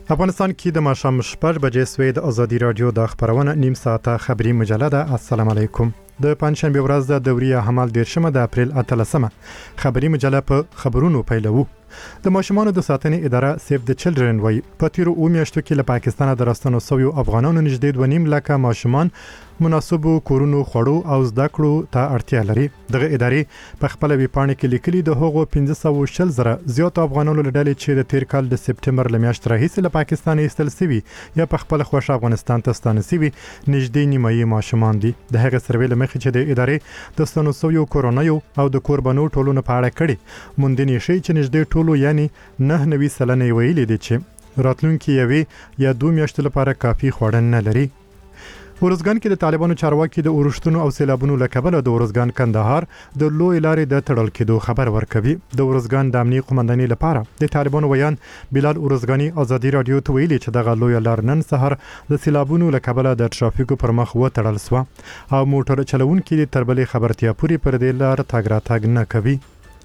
افغانستان کې د ماښام 6 بجې سوی د ازادي رادیو د خبرونه نیم ساعته خبري مجله ده. السلام علیکم. د پنځشنبه ورځ د دوري حمال 13 د اپریل 13 خبري مجله په خبرونو پیلو. د ماشومانو د ساتنې اداره سیف د چلډرن وای په تیرو میاشتو کې له پاکستانه د راستنو سویو افغانانو نږدې 2.5 لک ماشومان مناسبو کورونو خوړو او زده کړو ته اړتیا لري. دغه ادارې په خپل ویبپاڼه کې لیکلي د هغو 1500 زره زیات افغانانو لړل چې د تیر کال د سپټمبر لمیاشت راهیسې له پاکستان ایستل سوي یا په خپل خوښ افغانستان ته ستانه سوي نږدې نیمایي ماشومان دي. د هغه سروې لمخې چې د ادارې د ستانو سویو کورونایو او د قربانو ټولونو په اړه کړي موندنې شي چې نږدې ټولو یعنی 9.9% ویلي دي چې راتلونکي یوي یا 2 میاشتو لپاره کافي خوړن نه لري. ورزګان کې د طالبانو چارواکي د اورښتونو او سیلابونو له کبله د ورزګان کندهار د لوی لارې د تړل کېدو خبر ورکوي. د ورزګان د امنیت قومندانۍ لپاره د طالبانو ویان بلال ورزګانی ازادي رادیو ته ویلي چې دغه لوی لار نن سحر د سیلابونو له کبله د ټرافیکو پر مخ وتړل سو او موټر چلوونکي د تربلې خبرتیا پوری پر دې لار تاګ راتګ نه کوي.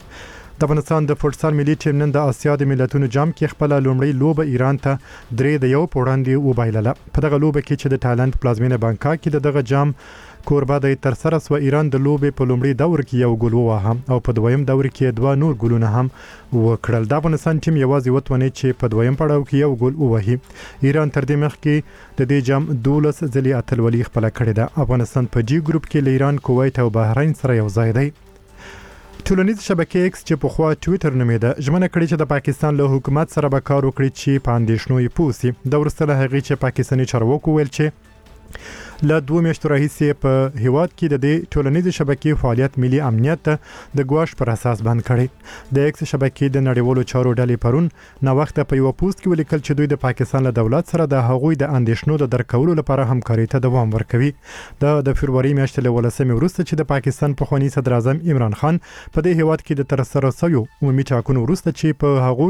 د افغانستان د فوټسال ملي ټیم نن د اسیا د ملتونو جام کې خپل لومړی لوبه ایران ته 3-1 وړاندې وبایلله. په دغه لوبه کې چې د تایلند په پلازمینه بانکاک کې دغه جام کوربه د تر سره سو ایران د لوبې په لومړي دور کې یو ګول وواهه او په دویم دور کې 2 نور ګولونه هم وکړل. د افغانستان ټیم یوازې وتونه چې په دویم پړاو کې یو ګول ووهي. ایران تر دې مخکې د دې جام 12 ځلې اتلولي خپل کړې ده. افغانستان په جی ګروپ کې له ایران، کویت او بحرین سره یو ځای دی. ټولنیز شبکې ایکس چې په خوا ټویټر نومېده ژمنه کړې چې د پاکستان له حکومت سره به کار وکړي چې په اندېښنو یې پوسي. د ورسره هغې چې پاکستاني چارواکو ویل چې له 2 میاشتو راهیسې په هیواد کې د دې ټولنیز شبکې فعالیت ملي امنیت ته د ګواښ پر اساس بند کړي. د ایکس شبکې د نړیوالو چارو ډلې پرون نو وخت په یو پوسټ کې ولیکل چې دوی د پاکستان له دولت سره د هغوی د اندېښنو د درکولو لپاره همکاري ته دوام ورکوي. د فبرवरी میاشتې له 18 وروسته چې د پاکستان پخوانی صدر اعظم عمران خان په دې هیواد کې د تر سره سویو عمومي ټاکنو وروسته چې په هغو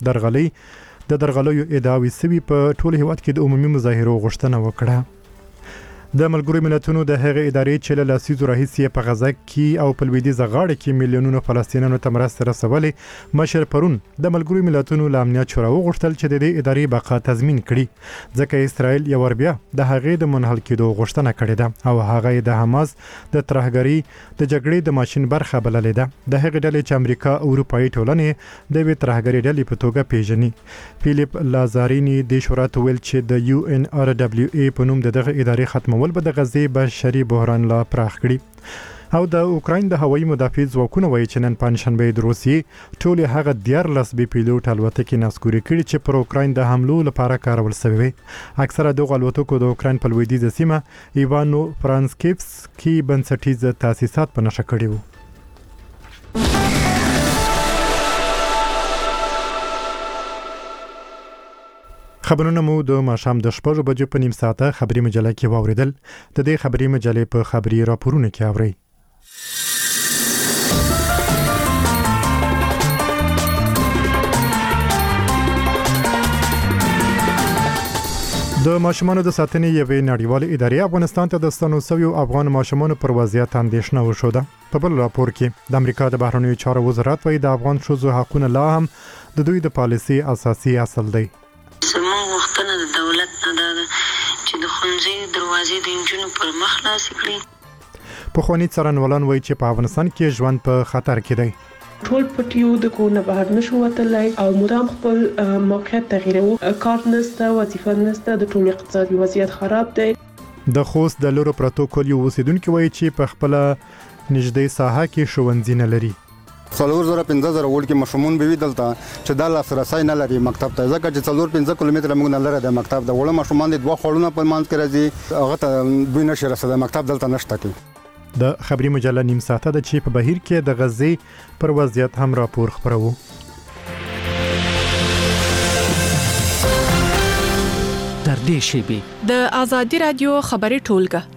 کې د درغلیو ادعاوې سوي په ټول هیواد کې د عمومي مظاهرو غوښتنه وکړه. د ملګرو ملتونو د هغې ادارې چې له لسیزو راهیسې په غزه کې او په لویدیځه غاړه کې میلیونونو فلسطینیانو ته مرستې رسولې مشر پرون د ملګرو ملتونو له امنیت شورا وغوښتل چې د دې ادارې بقا تضمین کړي ځکه اسرائیل یو ور بیا د هغې د منحل کېدو غوښتنه کړې ده او هغه د حماس د ترهګرۍ د جګړې د ماشین برخه بللې ده. د هغې ډلې چې امریکا او اروپایي ټولنې د وی ترهګرۍ ډلې په توګه پیژني. فیلیپ لازارینی د شورا ته ویل چې د UNRWA په نوم دغه ادارې ختمول به د غزې بشري بحران لا پراخ کړي. او د اوکراین د هوایي مدافع ځواکونو وایي چې نن پنځشنبه د روسیې ټول هغه 14 بي پیلوټ الوتکې نسکوري کړي چې پر اوکراین د حملو لپاره کارول شوی. اکثره دغه الوتکو د اوکراین په لویدیځه سیمه ایوانو فرانسکیفسکي بنسټیز تاسیسات په نښه کړي وو. خبرونه مو د ماښام د 6 بجو په نیم ساعته خبري مجله کې واوریدل. د دې خبري مجلې په خبري راپورونه کې اورئ. د ماشومانو د ساتنې یوې نړیوالې ادارې افغانستان ته د ستنو سویو افغان ماشومانو پر وضعیت اندېښنه وښوده. په بل راپور کې د امریکا د بهرنیو چارو وزارت وایي د افغان ښځو حقونه لا هم د دوی د پالیسي اساسي اصل دی. زموږ وختونه د دولت نه ده چې د ښوونځي دروازې د انجونو پر مخ خلاصې کړي. پخواني څارنوالان وایي چې په افغانستان کې ژوند په خطر کې دی. ټول پټیو د کور نه بهر نشو وتلای او مدام خپل موقعیت تغییرو، کار نشته، وظیفه نشته، د ټول اقتصادي وضعیت خراب دی. د خوست د لورو پروتوکول یو اوسیدونکو وایي چې په خپل نږدې ساحه کې ښوونځي نه لري. 4,000-15,000 وړ کې مشمون به دلته چې د لاسرسي نه لري مکتب ته ځکه چې 4-5 کیلومتره موږ نه لره د مکتب د وړو مشمون د 2 خړونه په مانځ کې راځي هغه ته دوی نشي رسیدل مکتب دلته نشته کې. د خبري مجله نیم ساعته د چې په بهیر کې د غزې پر وضعیت هم راپور خبرو. تر دې شی د ازادي رادیو خبري ټولګه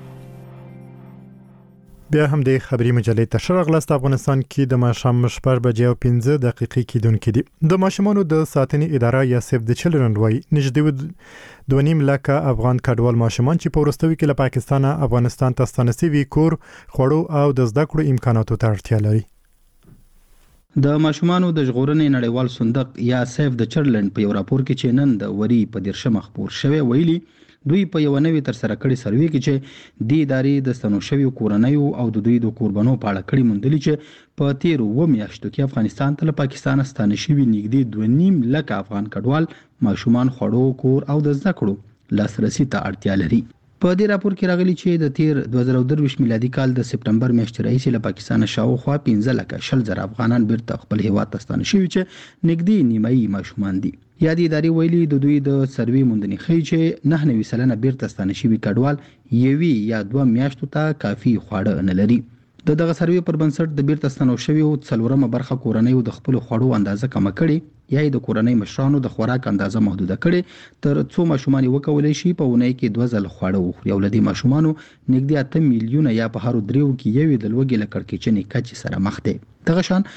بیا هم د خبري مجلې ته شرغلست. افغانستان کې د ماښام 6 بجې او 15 دقیقې کېدونکې دي. د ماشومانو د ساتنې اداره یا سیف د چلډرن وای نږدې 2.5 لک افغان کډوال ماشومان چې په ورستوي کې له پاکستان افغانستان ته ستانه سوي کور، خوړو او د زده کړو امکاناتو ته اړتیا لري. د ماشومانو د ژغورنې نړیوال صندوق یا سیف د چیلډرن په یو راپور کې چې نن د وری په 13 خبر شوی ویلي دوی په یو نوې تر سره کړي سروې کې چې د ادارې د ستنو شویو کورنیو او د دوی د قربانو په اړه کړي موندلي چې په تیر و میاشتو کې افغانستان ته له پاکستان ستانه شوي نږدې 2.5 لک افغان کډوال ماشومان خوړو کور او د زده کړو لاسرسي ته اړتیا لري. په دې راپور کې راغلي چې د تیر 2023 میلادي کال د سپټمبر میاشتې راهیسې له پاکستان شاوخوا 15,000 افغانان بیرته خپل هیواد ته ستانه شوي چې نږدې نیمایي ماشومان دي. یا د ادارې ویلي د دوی د سروې موندنې ښیي چې 99% بیرته ستانه شوي کډوال یوې یا 2 میاشتو ته کافي خواړه نه لري. د دغه سروې پر بنسټ د بیرته ستنو شویو 4 برخه کورنیو د خپل خوړو اندازه کم کړي یا د کورنۍ مشرانو د خوراک اندازه محدوده کړي تر څو ماشومان وکولای شي په ونې کې 2 ځله خواړه وخوري او لدی ماشومانو نږدې 8 میلیونه یا په هر دریو کې یوې د لوګي لکړکېچنې کچې سره مخ دي. دغه شان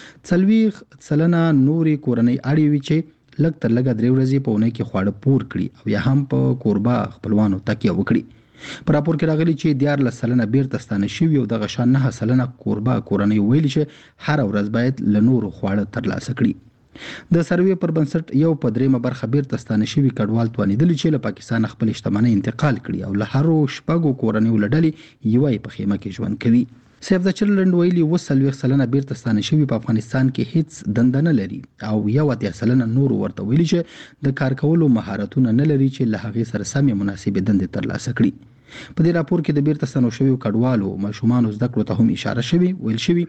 40% نوري کورنۍ اړې وي چې لږ تر لږه 3 ورځې په ونې کې خواړه پور کړي او یا هم په کوربه خپلوانو تکیه وکړي. په راپور کې راغلي چې 14% بیرته ستانه شوي او دغه شان 9% کوربه کورنۍ ویلي چې هر ورځ باید له نورو خواړه ترلاسه کړي. د سروې پر بنسټ یو په 3 برخه بیرته ستانه شوي کډوال توانیدل چې له پاکستان خپل شتمنۍ انتقال کړي او له هر شپږو کورنیو لړلې یوې په خیمه کې ژوند کوي. سیف د چیلډرن ویلي 40% بیرته ستانه شوي په افغانستان کې هیڅ دنده نه لري او 1% نور ورته ویلي چې د کار کولو مهارتونه نه لري چې له هغې سره سمې مناسبې دندې ترلاسه کړي. په دې راپور کې د بیرته ستنو شویو کډوالو ماشومانو زده کړو ته هم اشاره شوی ویل شوی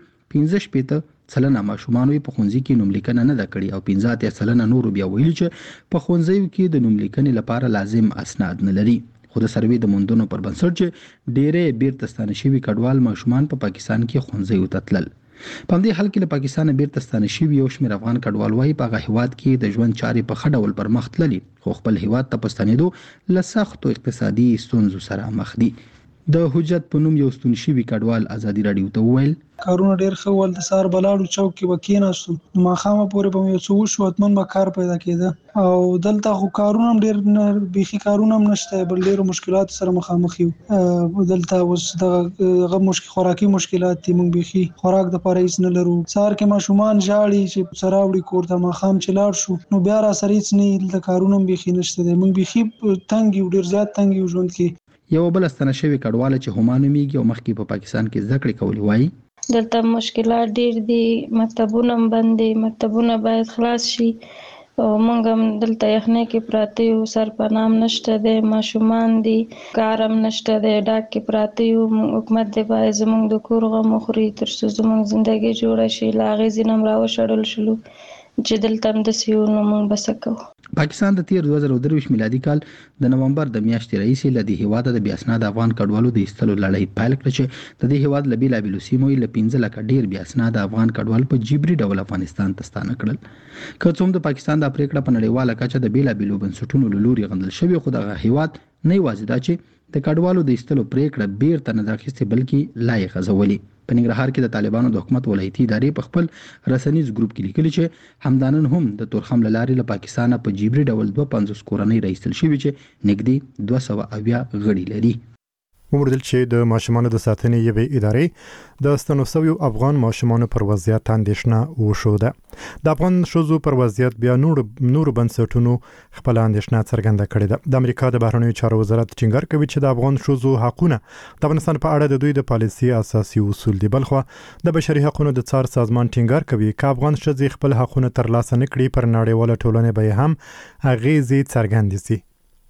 15% ماشومان په ښوونځي کې نوم لیکنه نه ده کړې او 15% نور بیا ویلي چې په ښوونځیو کې د نوم لیکنې لپاره لازم اسناد نه لري. خو د سروې د موندنو پر بنسټ چې ډېرې بیرته ستانه شوي کډوال ماشومان په پاکستان کې ښوونځیو ته تلل. په دې حال کې له پاکستان بیرته ستانه شوي یو شمېر افغان کډوال وايي په هغه هیواد کې د ژوند چارې په ښه ډول پر مخ تللي خو خپل هیواد ته په ستنېدو له سختو اقتصادي ستونزو سره مخ دي. د حجت په نوم یو ستون شوي کډوال ازادي راډیو ته وویل کارونه ډیر ښه ول د سار بلاړو چوک کې وکیناستو ما خامه پورې په یو څو شو اتمن ما کار پیدا کېده او دلته خو کارونه ډیر بيخي کارونه نشته بل ډیر مشکلات سره مخامخ یو دلته اوس دغه خوراکي مشکلات دي مونږ بيخي خوراک د پاره نه لرو سار کې ما شومان جاړي چې سراوړي کوړه ما خام چلاړ شو نو بیا را سریڅ نه د کارونه بيخي نشته مونږ بيخي تنګ ډیر زیات تنګ ژوند کې. یو بل ستنه شوی کډواله چې همانو میږي او مخکې په پاکستان کې زده کړې کولې وایي دلته مشکلات ډیر دي مکتبونه بندې مکتبونه باید خلاص شي او موږ هم دلته یخنۍ کې پراته یو سر پنام نشته دی ماشومان دي کار هم نشته دی ډاک کې پراته یو حکومت دی باید زموږ د کور غم وخوري تر څو زموږ زندګي جوړه شي له هغې ځینې هم راوشړل شلو چې دلته هم داسې یو نو موږ به څه کوو. پاکستان د تیر 2023 میلادي کال د نومبر د میاشتې راهیسې له دې هیواده د بې اسناده افغان کډوالو د ایستلو لړۍ پیل کړه چې د دې هیواد له بېلابېلو سیمو له 15 لکه ډېر بې اسناده افغان کډوال په جبري ډول افغانستان ته ستانه کړل. که څه هم د پاکستان دا پریکړه په نړیواله کچه د بېلابېلو بنسټونو له لوري غندل شوې خو دغه هیواد نه یوازې دا چې د کډوالو د ایستلو پریکړه بیرته نه ده اخیستې بلکې لا یې غځولې. په ننګرهار کې د طالبانو د حکومت ولایتي ادارې په خپل رسنیز ګروپ کې لیکلي چې همدانن هم د تورخم له لارې له پاکستانه په جبري ډول 250 کورنۍ راایستل شوي چې نږدې 270 غړي لري. وموندل چې د ماشومانو د ساتنې یوې ادارې د ستنو شویو افغان ماشومانو پر وضعیت اندېښنه وښوده. د افغان ښځو پر وضعیت بیا نور بنسټونو خپل اندېښنه څرګنده کړې ده. د امریکا د بهرنیو چارو وزارت ټینګار کوي چې د افغان ښځو حقونه د افغانستان په اړه د دوی د پالیسي اساسي اصول دي. بلخو د بشري حقوقو د څار سازمان ټینګار کوي چې افغان ښځې خپل حقونه ترلاسه نه کړي پر نړیواله ټولنه به هم اغیزې څرګندې شي.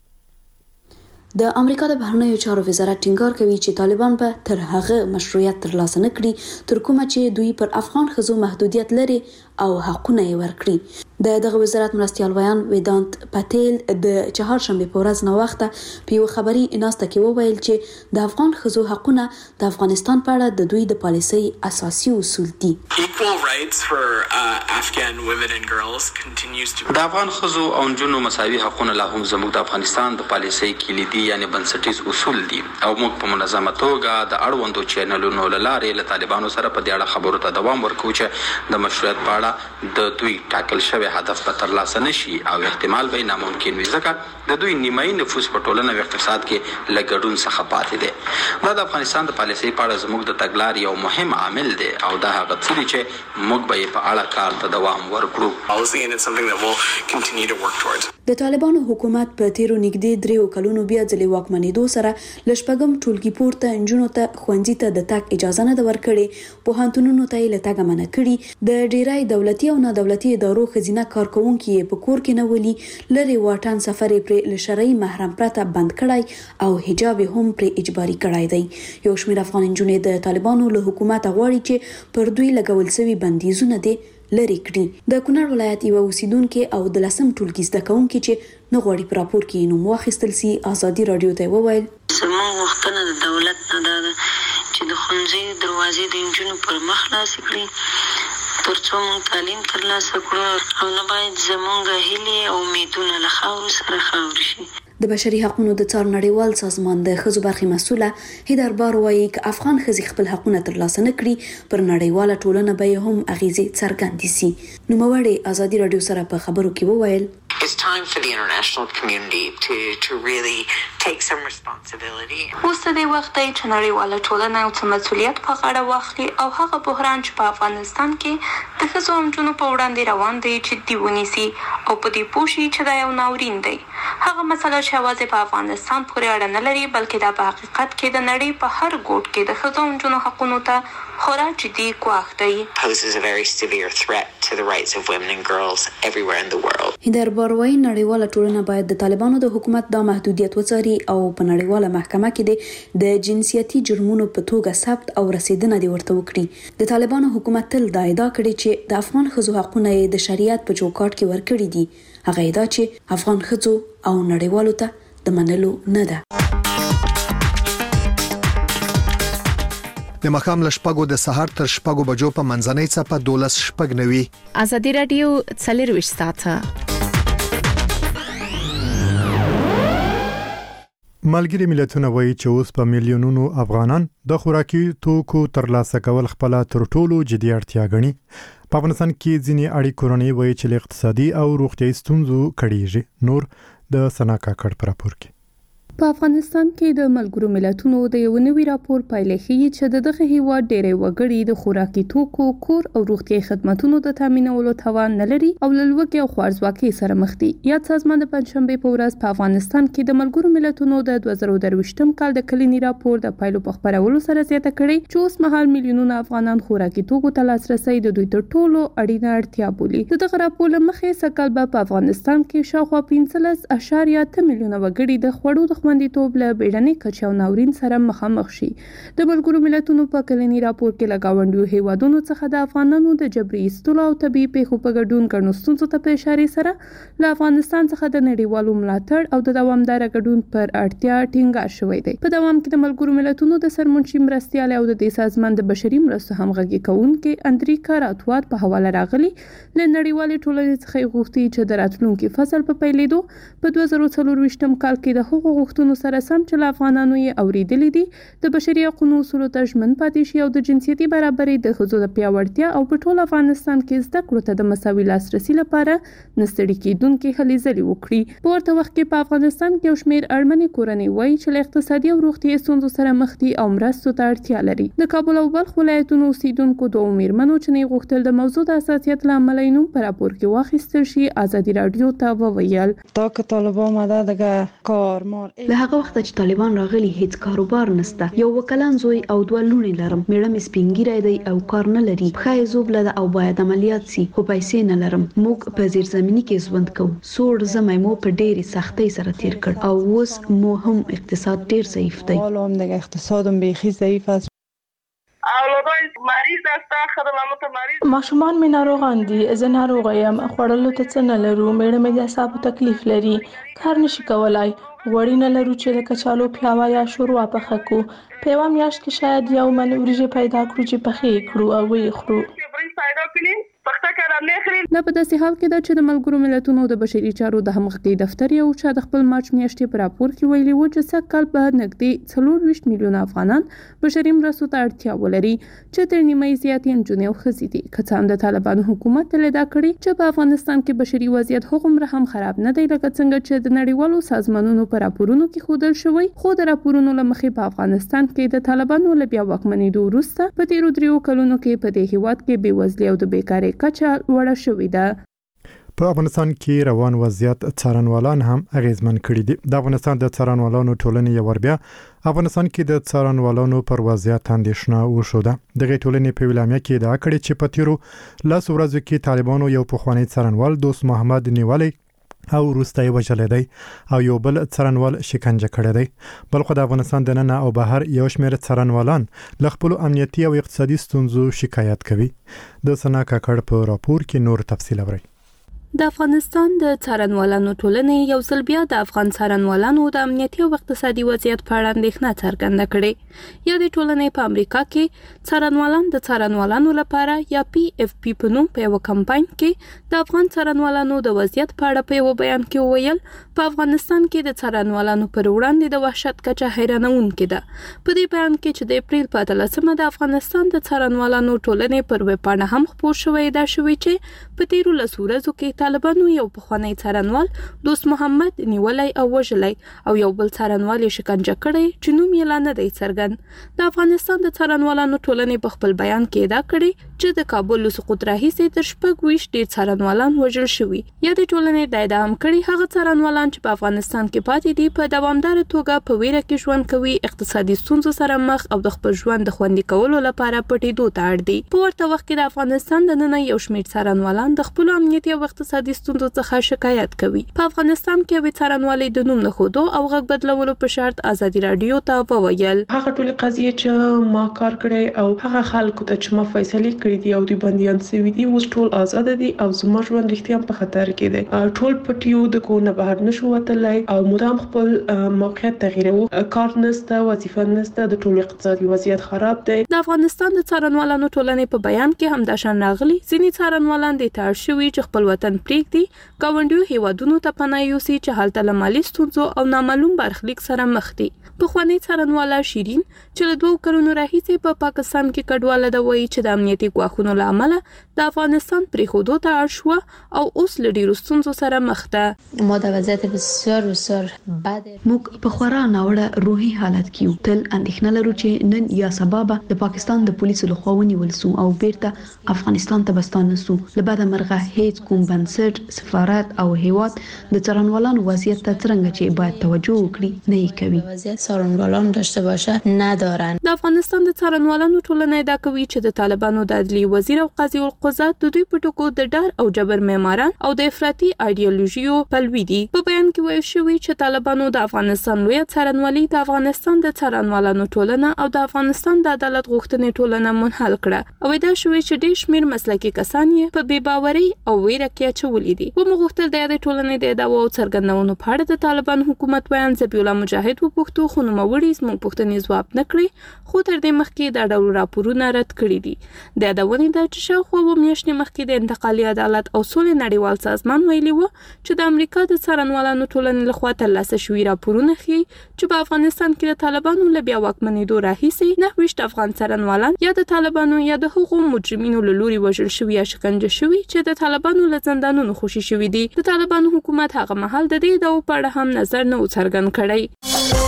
د امریکا د بهرنیو چارو وزارت ټینګار کوي چې طالبان به تر هغه مشروعیت ترلاسه نه کړي تر کومه چې دوی پر افغان ښځو محدودیت لري او حقونه یې ورکړي. دغه وزارت مرستیال ویان ویدانت پټیل د چهارشنبه په ورځ نو وخت په یو خبري اناسته کې وویل چې د افغان ښځو حقونه د افغانستان په اړه د دوی د پالیسي اساسي اصول دي. د افغان ښځو او نجونو مساوي حقونه لا هم زموږ د افغانستان د پالیسي کلیدي بنیادی یعنی بنسټیز اصول دي او موږ په منظمه توګه د اړوندو چینلونو له لارې له طالبانو سره په دې اړه خبرو ته دوام ورکوو چې د مشروعیت په اړه د دوی ټاکل شوی هدف به ترلاسه نشي او احتمال به ناممکن وي، ځکه د دوی نیمایي نفوس په ټولنه او اقتصاد کې له ګډون څخه پاتې دی. دا د افغانستان د پالیسۍ په اړه زموږ د تګلارې یو مهم عامل دی او دا هغه څه دي چې موږ به یې په اړه کار ته دوام ورکړو. د طالبانو حکومت په تیرو نږدې 3 کلونو بیا ځلې واکمنېدو سره ل شپږم ټولګي پورته نجونو ته ښوونځي ته د تګ اجازه نه ده ورکړې، پوهنتونونو ته یې له تګه منع کړي، د ډیری دولتي او نه دولتي ادارو ښځینه کارکوونکي یې په کور کې نه ولي، لرې واټن سفر یې پرې له شرعي محرم پرته بند کړی او حجاب هم پرې اجباري کړی دی. یو شمېر افغان نجونې د طالبانو له حکومت غواړي چې پر دوی لګول شوي بندیزونه دي لري کړي. د کونړ ولایت یو اوسیدونکو او د 10م ټولګي زده کوونکي چې نه غواړي پر راپور کې نوم واخیستل سي ازادي رادیو ته وویل زموږ غوښتنه د دولت نه ده چې د ښوونځي دروازې د نجونو پر مخ خلاصې کړي ترڅو موږ تعلیم ترلاسه کړو او نه باید زموږ هیلې او امیدونه له خاورو سره خاورې شي. د بشري حقوقو د څار نړیوال سازمان د ښځو برخې مسؤله هیدر بار وایي چې افغان ښځې خپل حقونه ترلاسه نه کړي پر نړیواله ټولنه به هم اغیزې څرګندې سي. نوموړې ازادي رادیو سره په خبرو کې وویل It's time for the international community to really take some responsibility. اوس د وخت دی چې نړیواله ټولنه او مسؤلیت په غاړه واخلي او هغه بحران چې په افغانستان کې د ښځو او نجونو په وړاندې روان دی چې دی ونیسي او په دې پوه شي چې دا یو ناورین دی. هغه مسله چې یوازې په افغانستان پورې اړه نه لري بلکې دا په حقیقت کې د نړۍ په هر ګوټ کې د ښځو او نجونو حقونو ته خورا جدي ګواښ دی. Poses a very severe threat to the rights of women and girls everywhere in the world. هیدر باروي نړیواله ټولنه باید د طالبانو د حکومت د محدودیت وڅاري او په نړیواله محکمه کې د جنسیتي جرمونو په توګه ثبت او رسیدنه دی ورته وکړي. د طالبانو حکومت تل دا ادعا کړې چې د افغان ښځو حقونه یې د شریعت په چوکاټ کې ورکړي دي. هغه ادعا چې افغان ښځو او نړیوالو ته د منلو نه ده. د مخام لشپګو د سحر تر شپګو بجو په منځنۍ څپه 12 شپګ نوي. ازادي رادیو 24 ساعته. ملګری ملتونه وایي چې اوس په میلیونونو افغانان د خوراکي توکو ترلاسه کول خپل تر ټولو جدي اړتیا ګڼي. په افغانستان کې ځینې اړې کورنۍ وایي چې اقتصادي او روغتیايي ستونزو کړيږي. نور د سنا کاکړ پر راپور کې په افغانستان کې د ملګرو ملتونو د یو نوي راپور پایلې ښیي چې دغه هیواد ډېری وګړي د خوراکي توکو، کور او روغتیايي خدماتو د تامینولو توان نه لري او له لوږې او خوارځواکۍ سره مخ دي. یاد سازمان د پنځشنبې په ورځ په افغانستان کې د ملګرو ملتونو د 2023م کال د کلینی راپور د پایلو په خپرولو سره زیاته کړې چې اوس مهال میلیونونه افغانان خوراکي توکو ته لاسرسي د دوی تر ټولو اړینه اړتیا بولي. دغه راپور له مخې سکل په افغانستان کې شاوخوا 15.8 میلیونه وګړي د خوړو خوندیتوب له بیړنۍ کچې او ناورین سره مخامخ شي. د ملګرو ملتونو په کلنی راپور کې له ګاونډیو هیوادونو څخه د افغانانو د جبري ایستلو او طبي پیښو په ګډون ګڼو ستونزو ته په اشاره سره له افغانستان څخه د نړیوالو ملاتړ او د دوامداره ګډون پر اړتیا ټینګار شوی دی. په دوام کې د ملګرو ملتونو د سرمنشي مرستیال او د دې سازمان د بشري مرستو همغږي کوونکي اندریکا راتوات په حواله راغلي له نړیوالې ټولنې څخه غوښتي چې د راتلونکي فصل په پیلېدو په 2024م کال کې د حقوقو غوښتنو سره سم چې افغانانو یې اوریدلې دي د بشري حقوقو اصولو ته ژمن پاتې شي او د جنسیتي برابرۍ د ښځو د پیاوړتیا او په ټول افغانستان کې زده کړو ته د مساوي لاسرسي لپاره نستړي کېدونکې هلې ځلې وکړي. په ورته وخت کې په افغانستان کې یو شمېر اړمنې کورنۍ وایي چې له اقتصادي او روغتیايي ستونزو سره مخ دي او مرستو ته اړتیا لري. د کابل او بلخ ولایتونو اوسیدونکو د میرمنو چې نه غوښتل د موضوع د اساسیت له امله یې نوم په راپور کې واخیستل شي. ازادي رادیو ته وویل تا که طالبان ماده دغه کار مار له هغه وخت چې طالبان راغلي هیڅ کاروبار نشته. یو وکلان زوی او دوه لونې لرم. میړه مې سپینګیری دی او کار نه لري. پښه زوبله ده او باید عملیات سي خو پیسې نه لرم. موږ په زیرزمینی کې ژوند کوو. سوړ زمای مو په ډېری سختۍ سره تیر کړ او اوس مو هم اقتصاد ډېر ضعیف دی. حالا هم دیگه اقتصادم بیخی ضعیف است. ماشومان مې ناروغان دي. زه ناروغه یم. خوړلو ته څه نه لرو. میړه مې د اعصابو تکلیف لري. کار نشي کولای. وړي نه لرو چې د کچالو پلاوا یا شوروا پخه کړو. په یوه میاشت کې شاید یو من وریجې پیدا کړو چې پخې کړو او ویې خورو. دا په داسې حال کې ده چې د ملګرو ملتونو د بشري چارو د همغږي دفتر یو چا د خپل مارچ میاشتې په راپور کې ویلي و چې سږکال به نږدې 24 میلیونه افغانان بشري مرستو ته اړتیا ولري چې تر نیمه زیاتې نجونې او ښځې دي. که څه هم د طالبانو حکومت تل ادعا کړې چې په افغانستان کې بشري وضعیت هغومره هم خراب نه دی لکه څنګه چې د نړیوالو سازمانونو په راپورونو کې ښودل شوی، خو د راپورونو له مخې په افغانستان کې د طالبانو له بیا واکمنېدو وروسته په تیرو 3 کلونو کې په دې هیواد کې بېوزلي او د بیکارۍ کچه لوړه شوې ده. په افغانستان کې روان وضعیت څارنوالان هم اغیزمن کړي دي. د افغانستان د څارنوالانو ټولنې یو ور بیا افغانستان کې د څارنوالانو پر وضعیت اندېښنه وښوده. دغه ټولنې په ویلامیا کې ادعا کړې چې په تیرو 10 ورځو کې طالبانو یو پخوانی څارنوال دوست محمد نیولی او وروسته وژلی دی او یو بل څارنوال شکنجه کړی دی. بلخو د افغانستان دننه او بهر یو شمېر څارنوالان له خپلو امنیتي او اقتصادي ستونزو شکایت کوي. د سنا کاکړ په راپور کې نور تفصیل اورئ. د افغانستان د څارنوالانو ټولنې یو ځل بیا د افغان څارنوالانو د امنیتي او اقتصادي وضعیت په اړه اندېښنه څرګنده کړې. یا د ټولنې په امریکا کې څارنوالان د څارنوالانو لپاره یا PFP په نوم په یو کمپاین کې د افغان څارنوالانو د وضعیت په اړه په یو بیان کې وویل په افغانستان کې د څارنوالانو پر وړاندې د وحشت کچه حیرانوونکې ده. په دې بیان کې چې د اپریل په 13مه د افغانستان د څارنوالانو ټولنې پر ویبپاڼه هم خپور شوی دا شوی چې په تیرو 10 ورځو کې طالبانو یو پخوانی څارنوال دوست محمد نیولی او وژلی او یو بل څارنوال یې شکنجه کړی چې نوم یې لا نه دی څرګند. د افغانستان د څارنوالانو ټولنې په خپل بیان کې ادعا کړې چې د کابل له سقوط راهیسې تر 26 ډېر څارنوالان وژل شوي. یا د ټولنې د ادعا هم کړې هغه څارنوالان چې په افغانستان کې پاتې دي په دوامداره توګه په ویره کې ژوند کوي، اقتصادي ستونزو سره مخ او د خپل ژوند د خوندي کولو لپاره پټېدو ته اړ دي. په ورته وخت کې د افغانستان دننه یو شمېر څارنوالان د خپل امنیتي او اقتصادي ستونزو څخه شکایت کوي. په افغانستان کې یو څارنوالي د نوم نه خودو او غږ بدلولو په شرط ازادي رادیو ته وویل هغه ټول قضیه چې ما کار کړی او هغه خلکو ته چې ما فیصله کړې دي او د بنديان سوي دي اوس ټول آزاد دي او زما ژوند رښتیا په خطر کې دی. ټول پټیو د کونه بهر نشو وتلای او مدام خپل موقعیت تغییرو، کار نشته، وظیفه نشته، د ټول اقتصادي وضعیت خراب دی. د افغانستان د څارنوالانو ټولنې په بیان کې هم دا شان راغلي ځینې څارنوالان د تاړ شوي چې خپل وطن پریږدي ګاونډیو هیوادونو ته پناه یوسي چې هلته له مالي ستونزو او نامعلوم برخلیک سره مخ دي. پخوانی څارنواله شیرین چې له 2 کلونو راهیسې په پاکستان کې کډواله ده وایي چې د امنیتي ګواښونو له امله د افغانستان پریښودو ته اړ شوه او اوس له ډېرو ستونزو سره مخ ده. ما د وضعیت بسیار بسیار بد موږ په خورا ناوړه روحي حالت کې یو. تل اندېښنه لرو چې نن یا سبا به د پاکستان د پولیسو لخوا ونیول سو او بیرته افغانستان ته بستانه سو. له بعده مرغه هیڅ کوم بنسټ، سفارت او هیواد د څارنوالانو وضعیت ته څنګه چې باید توجه وکړي نه یې کوي. وضعیت څارنوالان داشته باشه ندارن. د افغانستان د څارنوالانو ټولنه ادعا کوي چې د طالبانو د عدلیې وزیر او قاضي القضات د دوی په ټکو د ډار او جبر معماران او د افراطي ایډیالوژیو پلوي دي. په بیان کې ویل شوی چې طالبانو د افغانستان لوی څارنوالي د افغانستان د څارنوالانو ټولنه او د افغانستان د عدالت غوښتنې ټولنه منحل کړه او دا شوی چې ډېر شمېر مسلکي کسان یې په بې باورۍ او ویره کې اچولي دي. ومغوښتل د یادې ټولنې د ادعاو او څرګندونو په اړه د طالبان حکومت بیان ذبیح الله مجاهد وپوښتو خو نوموړي زموږ پوښتنې ځواب نه کړې، خو تر دې مخکې دا ډول راپورونه رد کړي دي. د یادونې ده چې شاوخوا 2 میاشتې مخکې د انتقالي عدالت او سولې نړیوال سازمان ویلي و چې د امریکا د څارنوالانو ټولنې لخوا ترلاسه شوي راپورونه ښیي چې په افغانستان کې د طالبانو له بیا واکمنېدو راهیسې 29 افغان څارنوالان یا د طالبانو یا د هغو مجرمینو له لوري وژل شوي یا شکنجه شوي چې د طالبانو له زندانونو خوشي شوي دي. د طالبانو حکومت هغه مهال د دې ادعاو په اړه هم نظر نه و څرګند کړی.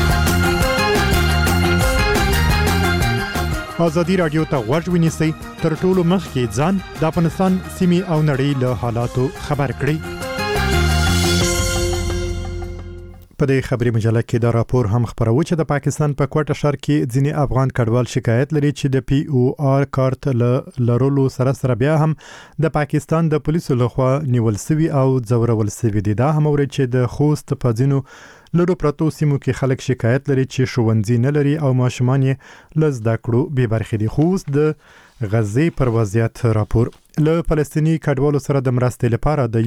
ازادي رادیو ته غوږ ونیسئ، تر ټولو مخکې ځان د افغانستان سیمې او نړۍ له حالاتو خبر کړئ. په دې خبري مجله کې دا راپور هم خبرو چې د پاکستان په کوټه شهر کې ځینې افغان کډوال شکایت لري چې د POR کارت لرلو سره بیا هم د پاکستان د پولیسو لخوا نیول شوی او ځورول شوی دي. دا هم ورته چې د خوست په ځینو لرو پرتو سیمو کې خلک شکایت لري چې ښوونځي نه لري او ماشومان یې له زده کړو بې برخې دي. خوست د غزې پر وضعیت راپور له فلسطینی کډوالو سره د مرستې لپاره د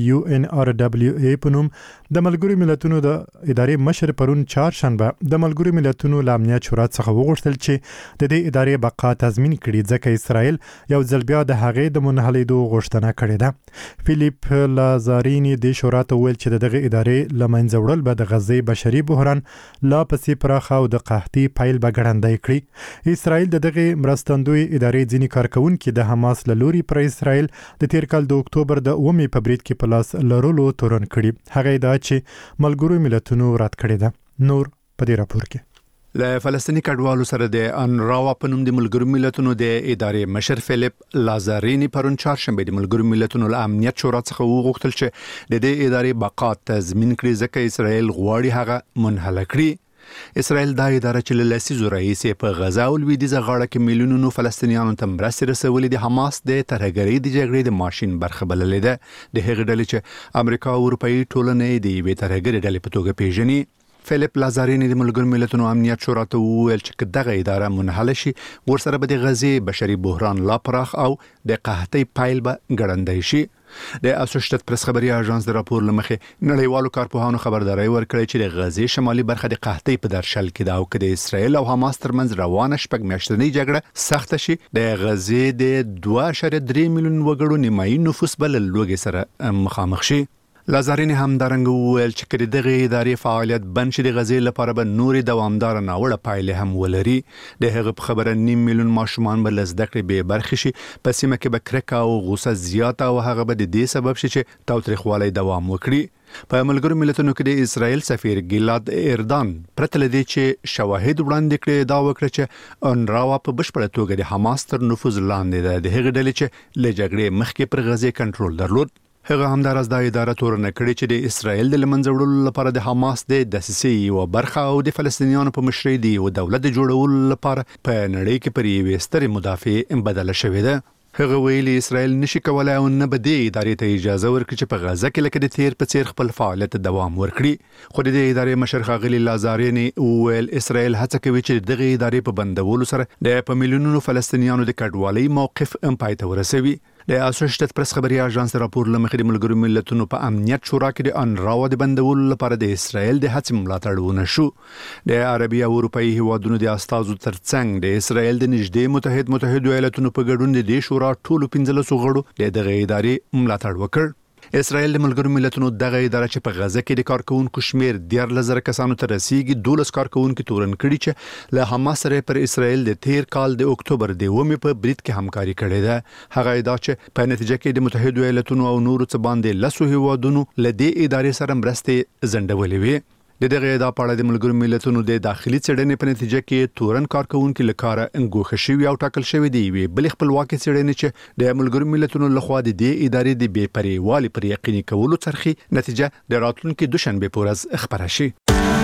UNRWA په نوم د ملګرو ملتونو د ادارې مشر پرون چهارشنبه د ملګرو ملتونو له امنیت شورا څخه وغوښتل چې د دې ادارې بقا تضمین کړي ځکه اسرائیل یو ځل بیا د هغې د منحلېدو غوښتنه کړې ده. فیلیپ لازارینی د شورا ته ویل چې دغه ادارې له منځه وړل به د غزې بشري بحران لا پسې پراخه او د قحطي پایل به ګړندی کړي. اسرائیل دغه مرستندوی ادارې ځینې کارکونکي د حماس له لوري پر اسرائیل د تیر کال د اکتوبر د 9 په برید کې په لاس لرلو تورن کړي. هغه دا چې ملګرو ملتونو رد کړی ده. نور په دې راپور کې له فلسطینی کډوالو سره د انراوا په نوم د ملګرو ملتونو د ادارې مشر فیلیپ لازارینی پرون چهارشنبه د ملګرو ملتونو له امنیت شورا څخه وغوښتل چې د دې ادارې بقا تضمین کړي ځکه اسرائیل غواړي هغه منحله کړي. اسرائیل دا اداره چې له لسیزو راهیسې په غزا او لویدیځه غاړه کې میلیونونو فلسطینیانو ته مرستې رسولې د حماس د ترهګرۍ د جګړې د ماشین برخه بللې ده. د هغې ډلې چې امریکا او اروپایي ټولنې د یوې ترهګرۍ ډلې په توګه پیژني. فیلیپ لازارینی د ملګرو ملتونو امنیت شورا ته وویل چې دغه اداره منحله شي ورسره به د غزې بشري بحران لا پراخ او د قحطۍ پایل به ګړندی شي. د اسوسییټډ پریس خبري اژانس د راپور لمخې نړیوالو کارپوهانو خبرداري ورکړې چې د غزې شمالي برخه د قحطۍ په درشل کې ده او چې د اسرائیل او حماس ترمنځ روانه شپږ میاشتنۍ جګړه سخته شي د غزې د 2.3 میلیون وګړو نیمایي نفوس بل لوګي سره مخامخ شي. لازارینی هم درنګ وویل چې کله دغه ادارې فعالیت بند شي د غزې لپاره به نوري دوامدار ناوړه پایلې هم ولري. د هغه په خبره 9 میلیون ماشومان به لزده کړې به برخه شي په سیمه کې به کرکه او غوسه زیاته او هغه به د دې سبب شي چې تاوتریخوالی دوام وکړي. په ملګرو ملتونو کې د اسرائیل سفیر ګیلاد اردان پرته لدی چې شواهد وړاندې کړي دا وکړه چې انراوا په بشپړه توګه د حماس تر نفوذ لاندې ده. د هغې ډلې چې له جګړې مخکې پر غزې کنټرول درلود. هغه همدارس دا اداره تورن کړي چې د اسرائیل د لمنځه وړلو لپاره د حماس د دسیسې یو برخه او د فلسطینیانو په مشرۍ دی او دولت جوړولو لپاره په نړۍ کې پر یوې سترې مدافع بدله شوې ده. هغه ویلي اسرائیل نشي کولای او نه به د ادارې ته اجازه ورکړي چې په غزه کې لکه د تیر په څیر خپل فعالیت دوام ورکړي. خو د ادارې مشر ښاغلي لازارینی ویل اسرائیل هڅه کوي چې دغه ادارې په بندولو سره د په میلیونونو فلسطینیانو د کډوالۍ موقف پای ته ورسوي. د اسوسییټډ پریس خبري اژانس راپور لمخې د ملګرو ملتونو په امنیت شورا کې د انراوا د بندولو لپاره د اسرائیل د هڅې ملاتړ ونه شو. د عربي او اروپایي هیوادونو د استازو ترڅنګ د اسرائیل د نږدې متحد ایالاتونو په ګډون د دې شورا ټولو 15 غړو د دغه ادارې ملاتړ وکړ. اسرائیل د ملګرو ملتونو دغه اداره چې په غزه کې د کارکونکو شمیر 14,000 کسانو ته رسیدي 12 کارکونکو تورن کړي چې له حماس سره پر اسرائیل د تیر کال د اکتوبر د 9 په برید کې همکاري کړې ده. هغه ادعا چې په نتیجه کې د متحد ایالاتونو او نورو څخه باندې لسو هیوادونو له دې ادارې سره مرستې زندولې وي. د دغه ادعا په اړه د ملګرو ملتونو د داخلي څېړنې په نتیجه کې تورن کارکونکو لکاره انګوښه شوی او ټاکل شوی دی وی بل خپلواکي څېړنې چې د ملګرو ملتونو لخوا د دې ادارې د بې پریوالي پر یقیني کولو څرخي نتیجه د راتلونکي دوشنبه په ورځ خبره شي.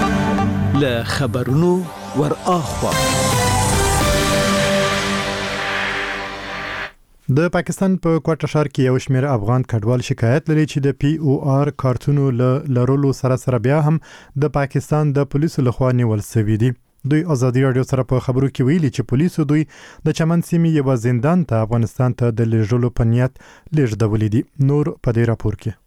له خبرونو ور اخوا د پاکستان په کوټه ښار کې یو شمېر افغان کډوال شکایت لري چې د POR کارتونو لرلو سره بیا هم د پاکستان د پولیسو لخوا نیول شوی دي. دوی ازادي رادیو سره په خبرو کې ویلي چې پولیسو دوی د چمن سیمې یو زندان ته افغانستان ته د لېږلو په نیت لېږدولې دي. نور په دې راپور کې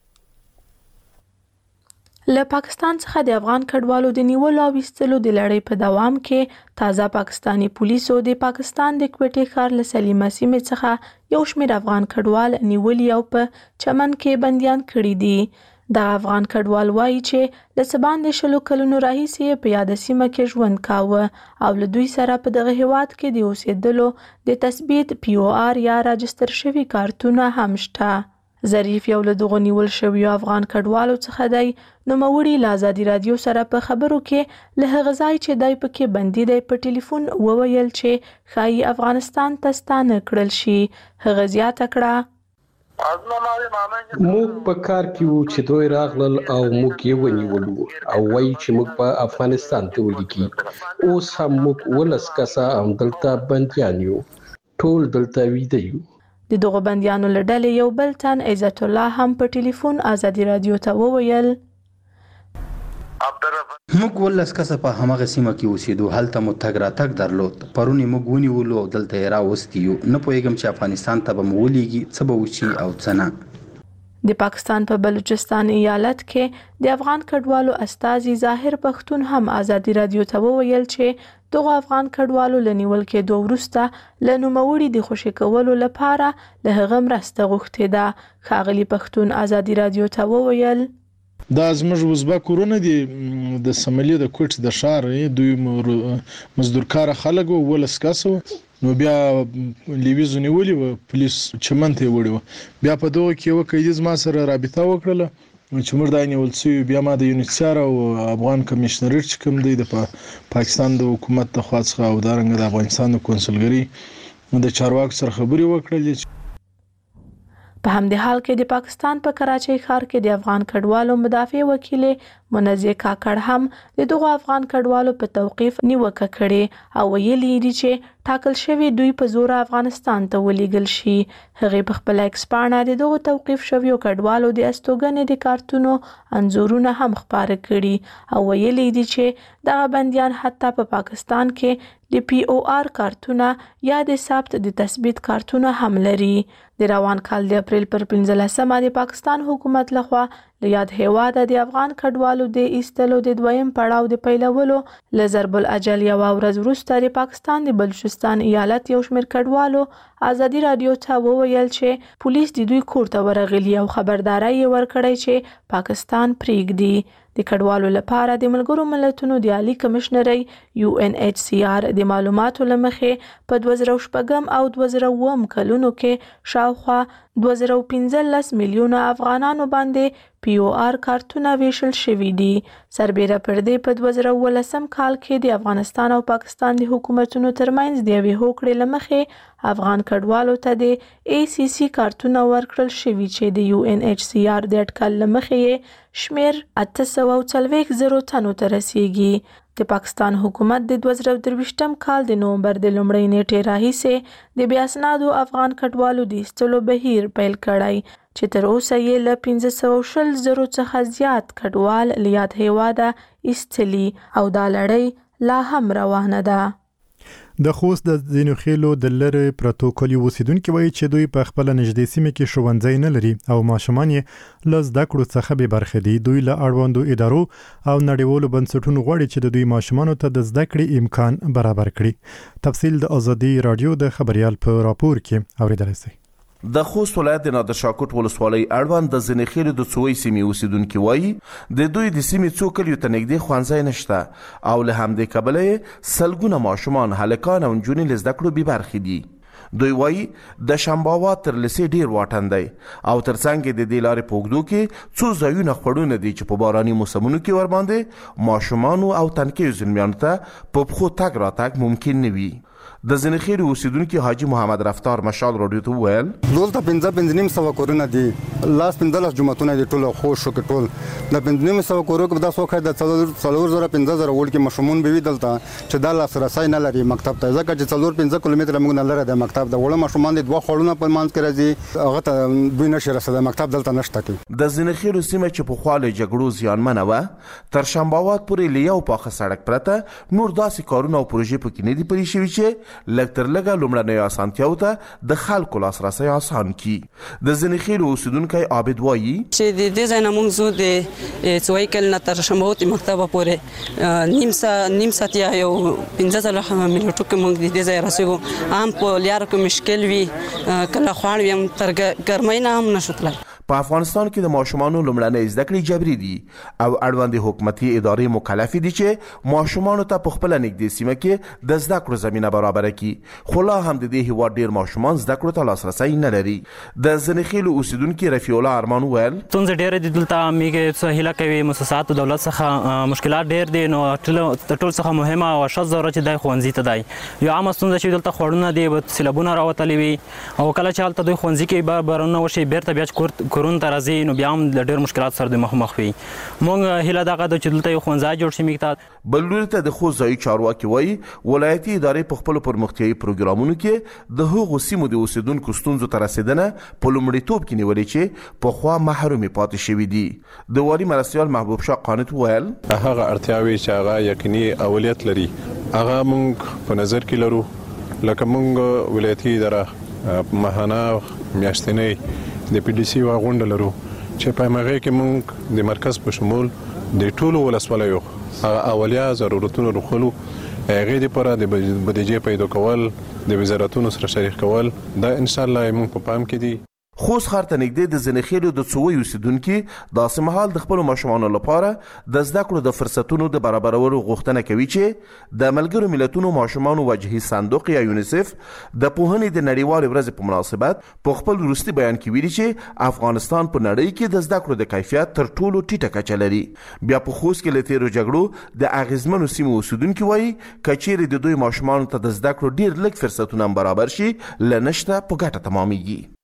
له پاکستان څخه د افغان کډوالو د نیولو او ویستلو د لړۍ په دوام کې تازه پاکستانی پولیسو د پاکستان د کوټې ښار له سلیمه سیمې څخه یو شمېر افغان کډوال نیولي او په چمن کې بندیان کړي دي. دا افغان کډوال وایي چې له څه باندې 20 کلونو راهیسې په یاده سیمه کې ژوند کاوه او له دوی سره په دغه هیواد کې د اوسېدلو د تثبیت POR یا راجستر شوي کارتونه هم شته. ظریف یو له دغو نیول شویو افغان کډوالو څخه دی. نوموړي له ازادي رادیو سره په خبرو کې له هغه ځای چې دی پکې بندي دی په ټلیفون وویل چې ښایي افغانستان ته ستانه کړل شي. هغه زیاته کړه موږ په کار کې وو چې دوی راغلل او موږ یې ونیولو او وایي چې موږ په افغانستان ته ولیکي. اوس هم موږ 19 کسه همدلته بندیان یو، ټول دلته ویده یو. د دغو بندیانو له ډلې یو بل تن عزت الله هم په ټلیفون ازادي رادیو ته وویل موږ ولس کسه په همغه سیمه کې اوسېدو، هلته مو تګ راتګ درلود. پرونی موږ ونیولو او دلته یې راوستي یو. نه پوهېږم چې افغانستان ته به مو ولېږي، څه به وشي او څه نه. د پاکستان په بلوچستان ایالت کې د افغان کډوالو استازي ظاهر پښتون هم ازادي رادیو ته وویل چې دغه افغان کډوالو له نیول کېدو وروسته له نوموړي د خوشي کولو لپاره له هغه مرسته غوښتې ده. ښاغلي پښتون ازادي رادیو ته وویل دا زموږ وزبک ورونه دي د سملي د کوټ د ښار، دوی مزدورکار خلک وو، ولس کسو، نو بیا لیویزو نیولې و، پولیس چمن ته یې وړي و. بیا په دغه کې یوه قیدي زما سره رابطه وکړله چې موږ دا نیول سوي. بیا ما د یونیسیار او افغان کمیشنریټ چې کوم دی د پاکستان د حکومت د خوا څخه او دارنګه د افغانستان د کونسلګرۍ د چارواکو سره خبرې وکړلې. په همدې حال کې د پاکستان په کراچۍ ښار کې د افغان کډوالو مدافع وکیلې منزه کاکړ هم د دغه افغان کډوالو په توقیف نیوکه کړې او ویلي دي چې ټاکل شوی دوی په زور افغانستان ته ولېږل شي. هغې په خپل ایکس پاڼه د دغه توقیف شویو کډوالو د استوګنې د کارتونو انځورونه هم خپاره کړي او ویلي دي چې دغه بندیان حتی په پاکستان کې د POR کارتونه یا د ثبت د تثبیت کارتونه هم لري. د روان کال د اپریل پر 15مه د پاکستان حکومت لخوا له یاد هیواده د افغان کډوالو د ایستلو د دویم پړاو د پیلولو له ضرب الاجل یوه ورځ وروسته د پاکستان د بلوچستان ایالت یو شمېر کډوالو ازادي رادیو ته وویل چې پولیس د دوی کور ته ورغلي او خبرداری یې ورکړی چې پاکستان پرېږدي. د کډوالو لپاره د ملګرو ملتونو د عالی کمشنرۍ UNHCR د معلوماتو له مخې په 2006 او 2007 کلونو کې شاوخوا 2015 میلیونه افغانانو باندې POR کارتونه ویشل شوي دي. سربیره پر دې په 2018 کال کې د افغانستان او پاکستان د حکومتونو ترمنځ د یوې هوکړې له مخې افغان کډوالو ته د ACC کارتونه ورکړل شوي چې د UNHCR د اټکل له مخې شمیر 840,000 تنو ته رسیږي. د پاکستان حکومت د 2023 کال د نومبر د لومړۍ نیټې راهیسې د بې اسنادو افغان کډوالو د ایستلو بهیر پیل کړی چې تر اوسه یې له 520,000 څخه زیات کډوال له یاد هیواده ایستلي او دا لړۍ لا هم روانه ده. د خوست د ځینو خېلو د لرې پرتو کلیو اوسیدونکي وایي چې دوی په خپله نږدې سیمه کې ښوونځی نه لري او ماشومان یې له زده کړو څخه بې برخې دي. دوی له اړوندو ادارو او نړیوالو بنسټونو غواړي چې د دوی ماشومانو ته د زده کړې امکان برابر کړي. تفصیل د ازادي رادیو د خبریال په راپور کې اوریدلی شئ. د خوست ولایت د نادر شاه کوټ ولسوالۍ اړوند د ځینې خیلو د څوی سیمې اوسیدونکي وایي د دوی د سیمې څو کلیو ته نږدې ښوونځی نشته او له همدې کبله یې سلګونه ماشومان هلکان او نجونې له زده کړو بې برخې دي. دوی وایي د شنباوات تر لسې ډیر واټن دی او ترڅنګ د دې لارې په اوږدو کې څو ځایونه خوړونه دي چې په باراني موسمونو کې ورباندې ماشومانو او تنکیو زلمیانو ته په پښو تګ راتګ ممکن نه وي. د زنخیر اوسیدونکو حاجی محمد رفتار مشال رادیو ته ویل دلته 15 کورونه دي، لاس 15 جمعتونه دي، ټول خوش شو ټول د 15 کورو کې د سوخه د 4000 وړ کې مشمون به دلته چې د لاس رسای نه لري مکتب ته، ځکه چې 4 کیلومتره موږ نه لري د مکتب د وړ مشمون دي دوه خړونه په مانځ کې راځي هغه ته دوی نشه رسېده مکتب دلته نشته کی. د زنخیر سیمه چې په خواله جګړو زیانمنه و تر شنباوات پورې لیاو پاخه سړک پرته نور داسې کارونه او پروژې پکې نه دي پرې شوي چې لکتر لګا لومړنۍ اسانتیاو ته د خلکو لاسرسي آسان کی. د زنخیر اوسیدونکو عابد وایي چې د دې ځای نه موږ زو د څوي کله تر شنباوت مکتب پورې نیم ساعت یا یو 15 منټو کې موږ د دې ځای رسېږو. عام په لیار کې مشکل وي کله خوان وي تر ګرمۍ نه هم نشوتل. په افغانستان کې د ماشومانو لومړنۍ زده کړې جبري دي او اړوند حکومتي ادارې مکلف دي چې ماشومانو ته په خپل نږدې سیمه کې د زده کړو زمينه برابر کړي. خو لا هم د دې هیواد ډیر ماشومان زده کړو ته لاسرسي نه لري. د زنخیل اوسیدونکو رفیع الله ارمان ویل څنګه ډیر د دلته میګه سهیله کوي مؤسسات دولت څخه مشکلات ډیر دي نو ټول څخه مهمه او شاذ ضرورت چې د خوندزي ته دی یو عام ستونزه چې دلته خورونه دي سیلابونه راوتلې وي او کله چې حالت دوی خوندزي کې بارونه وشي بیرته بیا کورون ته راځي نو بیا هم د ډېر مشکلات سره د مخ وي. موږ هیله دغه ده چې دلته یو ښوونځی جوړ شي. میکتا بل لوري ته د خوست ځایي چارواکي وایي ولایتي ادارې په خپلو پرمختیایي پروګرامونو کې د هغو سیمو د اوسیدونکو ستونزو ته رسېدنه په لومړیتوب کې نیولې چې پخوا محرومې پاتې شوي دي. د والي مرستیال محبوب شاه قانت وویل هغه اړتیاوې چې هغه یقیني اولویت لري هغه موږ په نظر کې لرو. لکه موږ ولایتي اداره ماهانه میاشتنۍ د پی ډي سي غونډه لرو چې په هغه کې موږ د مرکز په شمول د ټولو ولسوالیو اولیا ضرورتونو رخلو هغه لپاره د بودیجې پیدا کول د وزارتونو سره شریک کول دا ان شاء الله موږ په پام کې دي. خوست ښار ته نږدې د زنخیلو د څووي اوسیدونکي داسې مهال د خپلو ماشومانو لپاره د زده کړو د فرصتونو د برابرولو غوښتنه کوي چې د ملګرو ملتونو ماشومانو وجهي صندوق یا یونیسف د پوهنې د نړیوالې ورځې په مناسبت په خپل وروستي بیان کې ویلي چې افغانستان په نړۍ کې د زده کړو د کیفیت تر ټولو ټیټه کچه لري. بیا په خوست کې له تیرو جګړو د اغیزمنو سیمو اوسیدونکي وایي که چیرې د دوی ماشومانو ته د زده کړو ډېر لږ فرصتونه برابر شي له نشته په ګټه تمامیږي.